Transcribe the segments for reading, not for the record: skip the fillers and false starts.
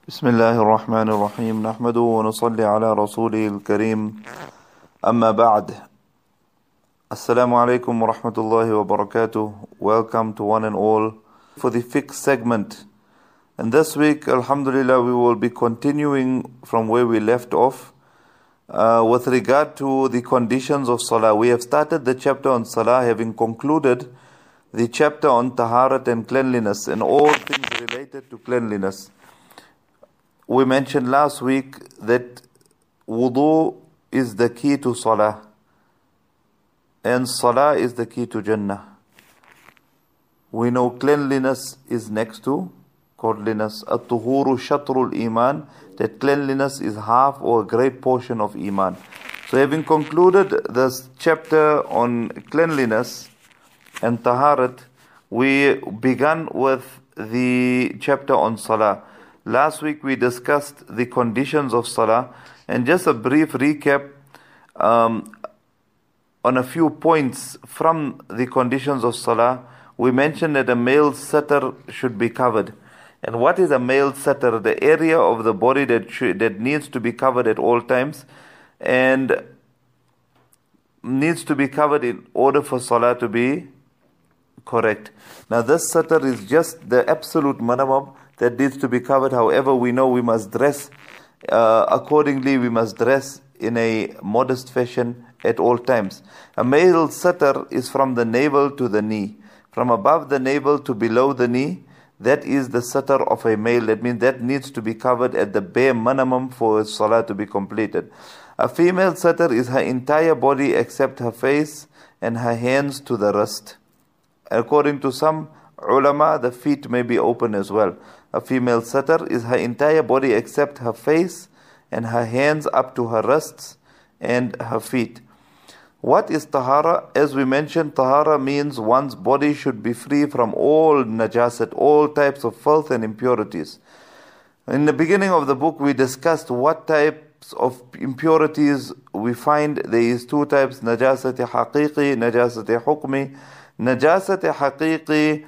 بسم الله الرحمن الرحيم نحمده ونصلي على رسوله الكريم أما بعد Assalamu alaikum wa rahmatullahi wa barakatuh. Welcome to one and all for the fiqh segment. And this week, alhamdulillah, we will be continuing from where we left off with regard to the conditions of salah. We have started the chapter on salah, having concluded the chapter on taharat and cleanliness and all things related to cleanliness. We mentioned last week that wudu is the key to salah, and salah is the key to Jannah. We know cleanliness is next to godliness. At-tuhuru shatrul iman, that cleanliness is half or a great portion of iman. So having concluded this chapter on cleanliness and taharat, we began with the chapter on salah. Last week we discussed the conditions of salah, and just a brief recap on a few points from the conditions of salah. We mentioned that a male satar should be covered. And what is a male satar? The area of the body that needs to be covered at all times and needs to be covered in order for salah to be correct. Now this satar is just the absolute minimum that needs to be covered. However, we know we must dress accordingly. We must dress in a modest fashion at all times. A male satar is from the navel to the knee. From above the navel to below the knee, that is the satar of a male. That means that needs to be covered at the bare minimum for salah to be completed. A female satar is her entire body except her face and her hands to the wrist. According to some ulama, the feet may be open as well. A female satar is her entire body except her face and her hands up to her wrists and her feet. What is tahara? As we mentioned, tahara means one's body should be free from all najasat, all types of filth and impurities. In the beginning of the book, we discussed what types of impurities we find. There is two types, najasat haqiqi, najasat hukmi. Najasat haqiqi,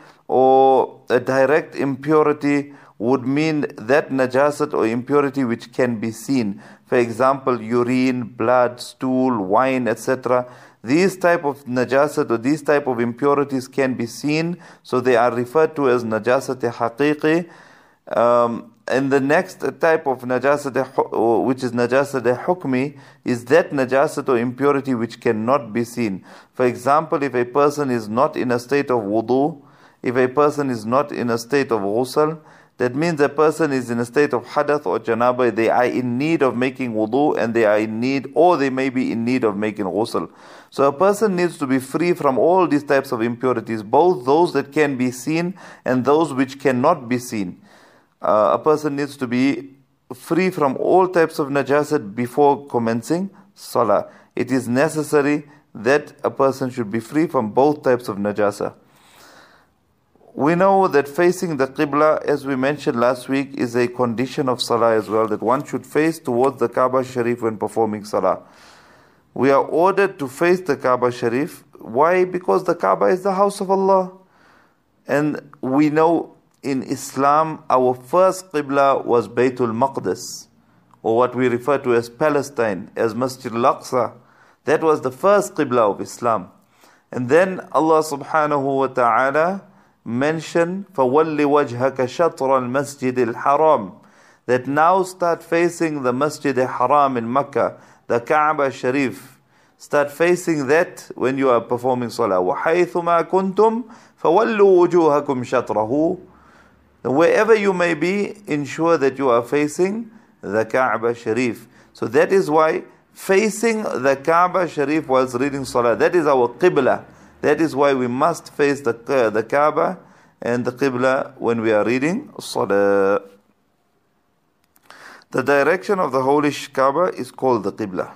or a direct impurity, would mean that najasat or impurity which can be seen. For example, urine, blood, stool, wine, etc. These type of najasat or these type of impurities can be seen, so they are referred to as najasat haqiqi. And the next type of najasat, which is najasat hukmi, is that najasat or impurity which cannot be seen. For example, if a person is not in a state of wudu, if a person is not in a state of ghusl, that means a person is in a state of hadath or janaba. They are in need of making wudu, and they are in need, or they may be in need of making ghusl. So a person needs to be free from all these types of impurities, both those that can be seen and those which cannot be seen. A person needs to be free from all types of najasat before commencing salah. It is necessary that a person should be free from both types of najasa. We know that facing the Qibla, as we mentioned last week, is a condition of salah as well, that one should face towards the Kaaba Sharif when performing salah. We are ordered to face the Kaaba Sharif. Why? Because the Kaaba is the house of Allah. And we know in Islam, our first Qibla was Baytul Maqdis, or what we refer to as Palestine, as Masjid al-Aqsa. That was the first Qibla of Islam. And then Allah subhanahu wa ta'ala mention فَوَلِّ وَجْهَكَ شَطْرَ الْمَسْجِدِ الْحَرَامِ, that now start facing the Masjid al-Haram in Mecca, the Kaaba Sharif. Start facing that when you are performing salah. وَحَيْثُ مَا كُنْتُمْ فَوَلُّوا وُجُوهَكُمْ شَطْرَهُ. Wherever you may be, ensure that you are facing the Kaaba Sharif. So that is why facing the Kaaba Sharif whilst reading salah, that is our Qibla. That is why we must face the Kaaba and the Qibla when we are reading Salah. The direction of the holy Kaaba is called the Qibla.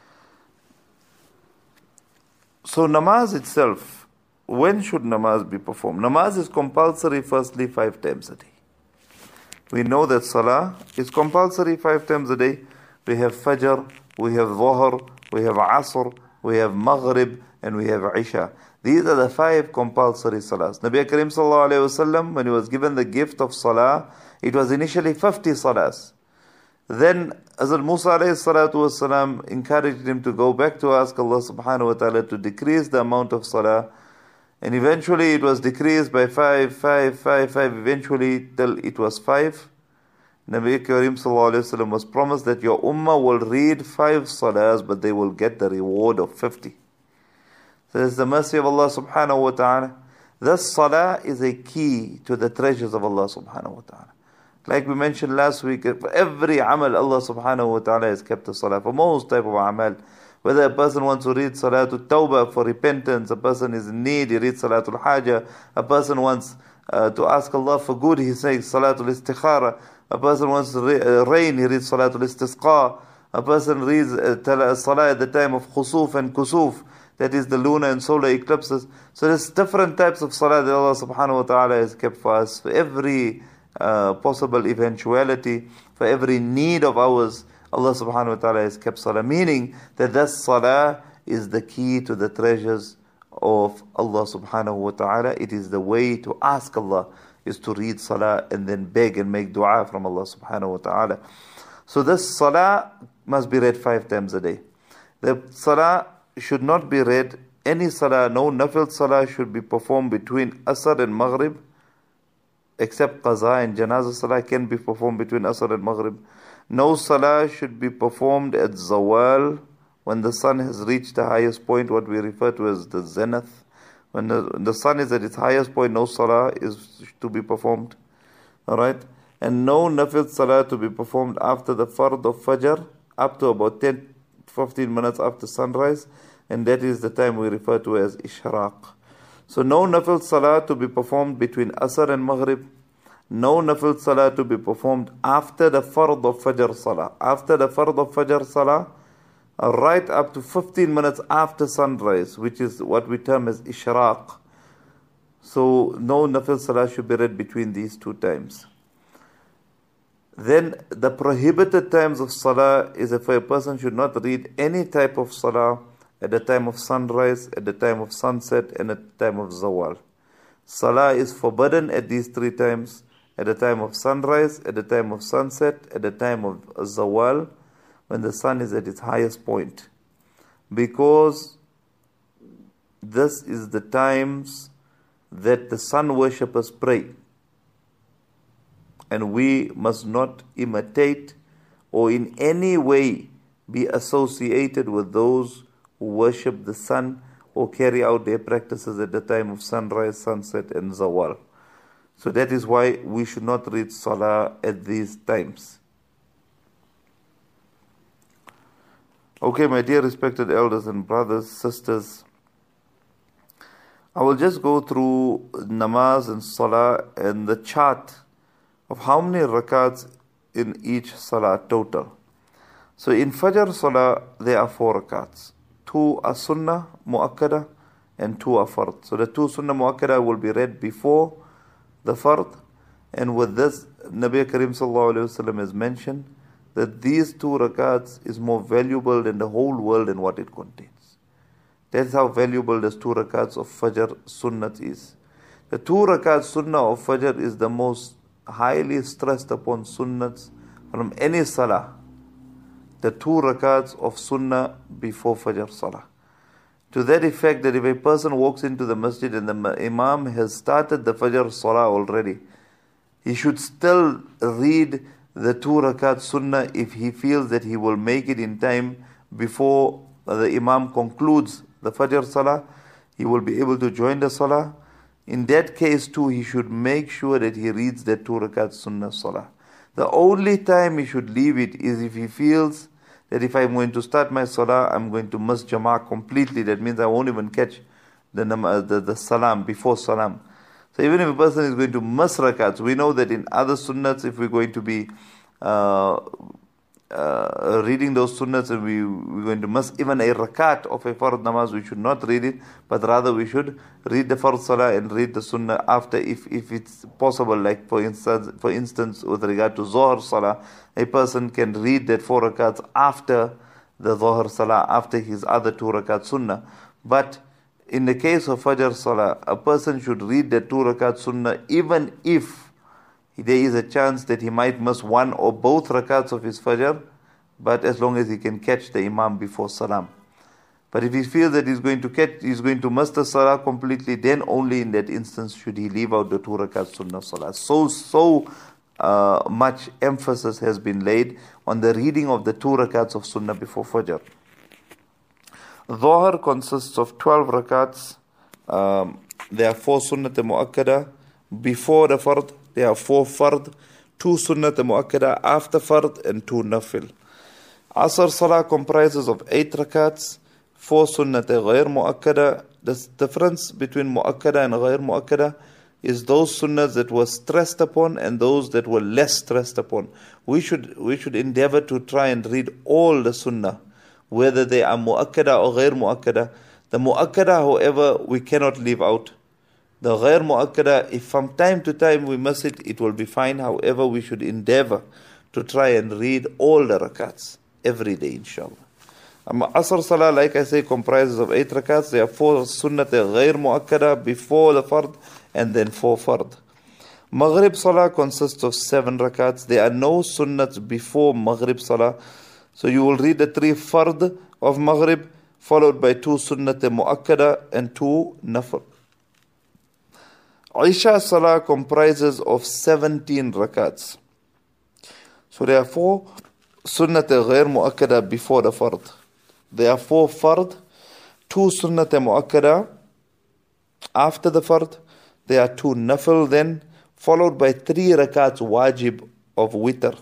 So namaz itself, when should namaz be performed? Namaz is compulsory firstly 5 times a day. We know that Salah is compulsory 5 times a day. We have Fajr, we have Dhuhr, we have Asr, we have Maghrib, and we have Isha. These are the 5 compulsory salahs. Nabi Karim sallallahu alayhi wa sallam, when he was given the gift of salah, It was initially 50 salahs. Then Hazrat Musa alayhi salatu wasalam encouraged him to go back to ask Allah subhanahu wa ta'ala to decrease the amount of salah. And eventually it was decreased by 5, 5, 5, 5, eventually till it was 5. Nabi Kareem sallallahu alayhi wasallam was promised that your ummah will read 5 salahs, but they will get the reward of 50. So this is the mercy of Allah subhanahu wa ta'ala. This salah is a key to the treasures of Allah subhanahu wa ta'ala. Like we mentioned last week, for every amal, Allah subhanahu wa ta'ala has kept the salah. For most type of amal, whether a person wants to read salatul tawbah for repentance, a person is in need, he reads salatul hajah, a person wants to ask Allah for good, he says salatul istikhara, a person wants rain, he reads salatul istisqa, a person reads salah at the time of khusuf and kusuf, that is the lunar and solar eclipses. So there's different types of salah that Allah subhanahu wa ta'ala has kept for us, for every possible eventuality, for every need of ours. Allah subhanahu wa ta'ala has kept salah, meaning that that salah is the key to the treasures of Allah subhanahu wa ta'ala. It is the way to ask Allah, is to read salah and then beg and make dua from Allah subhanahu wa ta'ala. So this salah must be read 5 times a day. The salah should not be read, any salah, no nafil salah should be performed between Asr and Maghrib, except qaza and janazah salah can be performed between Asr and Maghrib. No salah should be performed at zawal, when the sun has reached the highest point, what we refer to as the zenith. When the sun is at its highest point, no salah is to be performed. Alright? And no nafil salah to be performed after the fard of Fajr, up to about 10-15 minutes after sunrise, and that is the time we refer to as ishraq. So no nafil salah to be performed between Asr and Maghrib. No nafil salah to be performed after the fard of Fajr salah. After the fard of Fajr salah, right up to 15 minutes after sunrise, which is what we term as ishraq. So no nafil salah should be read between these 2 times. Then the prohibited times of salah is if a person should not read any type of salah at the time of sunrise, at the time of sunset, and at the time of zawal. Salah is forbidden at these 3 times: at the time of sunrise, at the time of sunset, at the time of zawal, when the sun is at its highest point. Because this is the times that the sun worshippers pray. And we must not imitate or in any way be associated with those who worship the sun or carry out their practices at the time of sunrise, sunset and zawal. So that is why we should not read salah at these times. Okay, my dear respected elders and brothers, sisters, I will just go through namaz and salah and the chart of how many rakats in each salah total. So in Fajr salah, there are 4 rakats. 2 are sunnah mu'akkada and 2 are fard. So the 2 sunnah mu'akkada will be read before the fard. And with this, Nabi Kareem sallallahu alayhi wasallam has mentioned that these 2 rakats is more valuable than the whole world and what it contains. That's how valuable these 2 rakats of Fajr sunnat is. The 2 rakats sunnah of Fajr is the most highly stressed upon sunnats from any salah. The 2 rakats of sunnah before Fajr salah. To that effect that if a person walks into the masjid and the imam has started the Fajr salah already, he should still read the 2 rakat sunnah if he feels that he will make it in time before the imam concludes the Fajr salah. He will be able to join the salah. In that case too, he should make sure that he reads the 2 rakat sunnah salah. The only time he should leave it is if he feels that if I'm going to start my salah, I'm going to miss jama'ah completely. That means I won't even catch the salam before salam. So even if a person is going to miss rakats, we know that in other sunnats, if we're going to be reading those sunnats and we're going to miss even a rakat of a fard namaz, we should not read it, but rather we should read the fard salah and read the sunnah after, if it's possible. Like for instance, with regard to Zohar salah, a person can read that 4 rakats after the Zohar salah, after his other 2 rakat sunnah. But in the case of Fajr salah, a person should read the 2 rakat sunnah even if there is a chance that he might miss one or both rakats of his fajr, but as long as he can catch the imam before salam. But if he feels that he's going to miss the salah completely, then only in that instance should he leave out the 2 rakats sunnah salah. So much emphasis has been laid on the reading of the 2 rakats of sunnah before fajr. Dhuhr consists of 12 rakats. There are 4 sunnat mu'akkada before the fard. There are 4 fard, 2 sunnat mu'akkada after fard, and 2 nafil. Asr salah comprises of 8 rakats, 4 sunnat ghayr mu'akkada. The difference between mu'akkada and ghayr mu'akkada is those sunnahs that were stressed upon and those that were less stressed upon. We should endeavor to try and read all the sunnah, whether they are mu'akkada or ghayr mu'akkada. The mu'akkada, however, we cannot leave out. The ghayr mu'akkada, if from time to time we miss it, it will be fine. However, we should endeavor to try and read all the rakats every day, inshallah. Asr salah, like I say, comprises of 8 rakats. There are 4 sunnat ghayr mu'akkada before the fard, and then 4 fard. Maghrib salah consists of 7 rakats. There are no sunnats before Maghrib salah. So you will read the 3 fard of Maghrib, followed by 2 sunnat mu'akkada and 2 nafil. Isha salah comprises of 17 rakats. So there are 4 sunnat ghayr mu'akkada before the fard. There are 4 fard, 2 sunnat mu'akkada after the fard. There are 2 nafil then, followed by 3 rakats wajib of witr.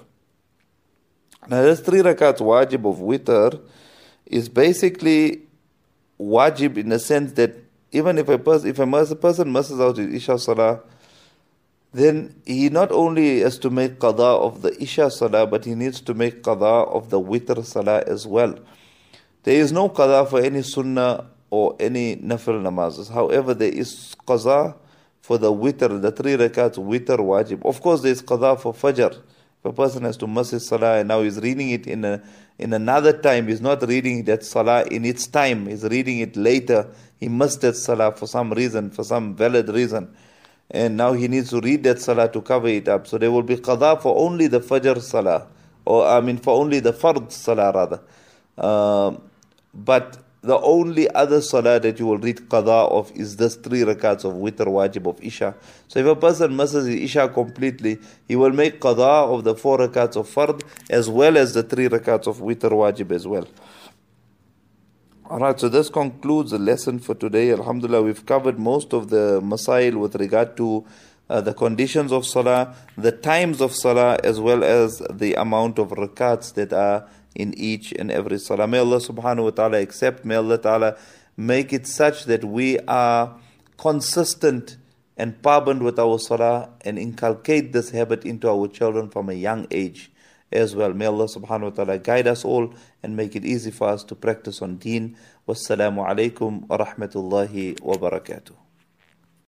Now this 3 rakats wajib of witr is basically wajib in the sense that even if a person misses out his Isha salah, then he not only has to make qada of the Isha salah, but he needs to make qada of the witr salah as well. There is no qada for any sunnah or any nafil namazes. However, there is qada for the witr, the 3 rakats witr wajib. Of course, there is qada for fajr. If a person has to miss his salah and now he's reading it in another time, he's not reading that salah in its time, he's reading it later, he missed that salah for some reason, for some valid reason, and now he needs to read that salah to cover it up. So there will be qada for only the fajr salah, for only the fard salah rather. But the only other salah that you will read qada of is this 3 rakats of witr wajib of Isha. So if a person misses his Isha completely, he will make qada of the 4 rakats of fard as well as the 3 rakats of witr wajib as well. Alright, so this concludes the lesson for today. Alhamdulillah, we've covered most of the masail with regard to the conditions of salah, the times of salah, as well as the amount of rakats that are in each and every salah. May Allah subhanahu wa ta'ala accept. May Allah ta'ala make it such that we are consistent and paband with our salah and inculcate this habit into our children from a young age as well. May Allah subhanahu wa ta'ala guide us all and make it easy for us to practice on deen. Wassalamu alaikum wa rahmatullahi wa barakatuh.